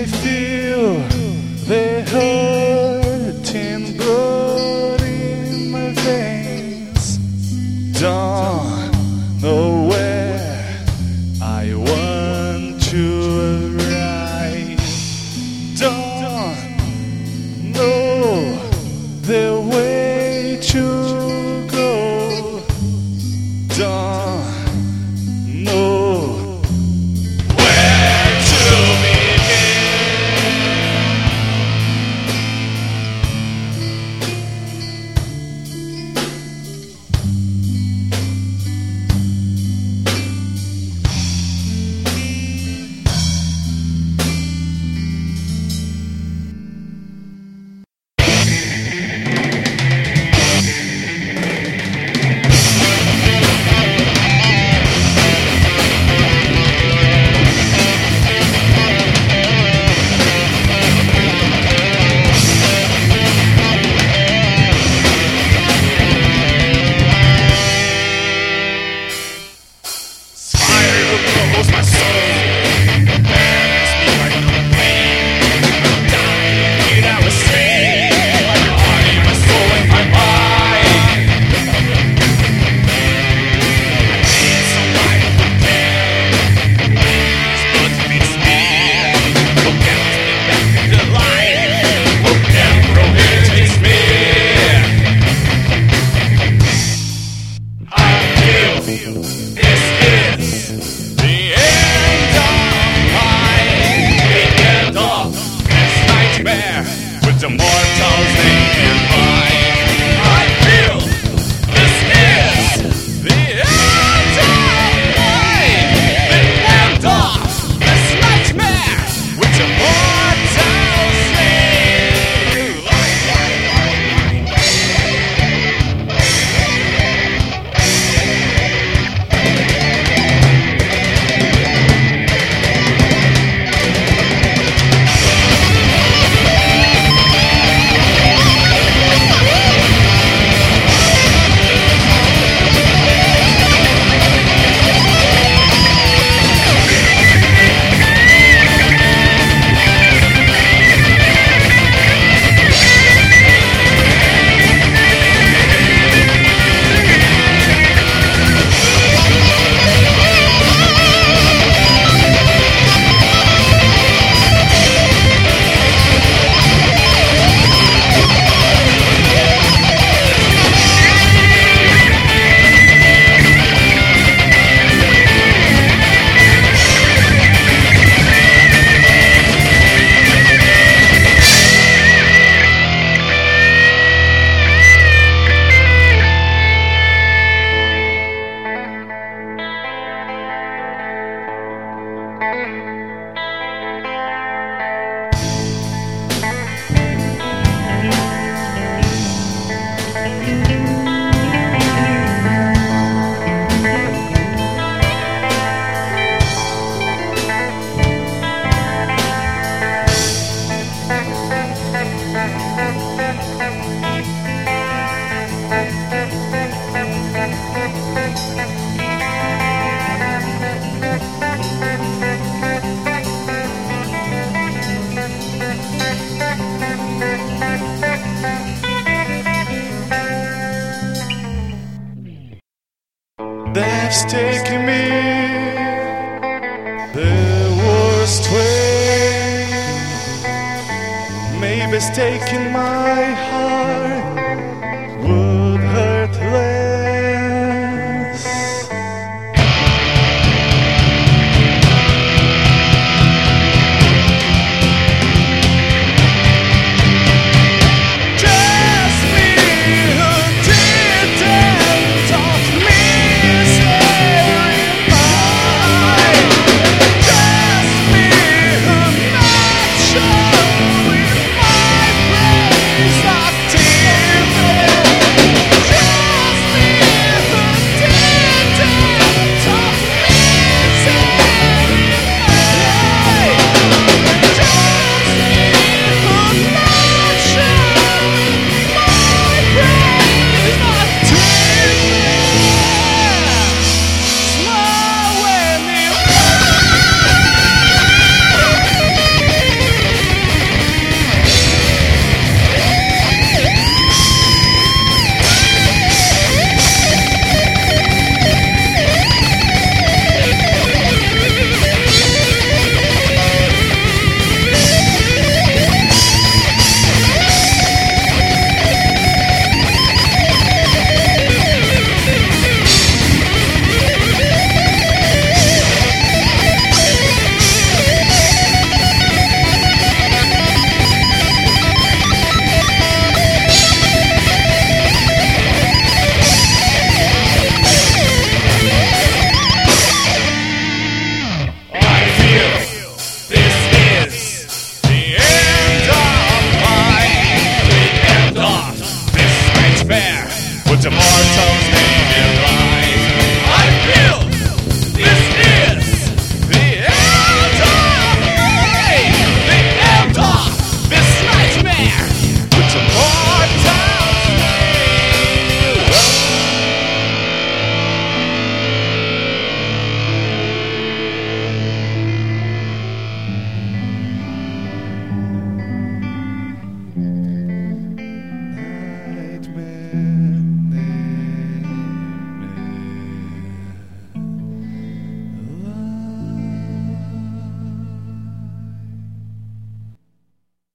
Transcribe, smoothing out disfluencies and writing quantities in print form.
I feel the hurting blood in my veins. Don't know where I want to arrive. Don't know the way to go. Don't know where to begin. My soul burns me like no pain. I'm dying without a say. My body, my soul, and my mind. I need somebody who can. Please, but fix me. Who can take me back to the light? Who can prohibit me? I feel this is the end of this nightmare with the mortals naked mind. I feel this is the end of this nightmare with the mortals naked mind. Death's taking me the worst way. Maybe it's taking my heart.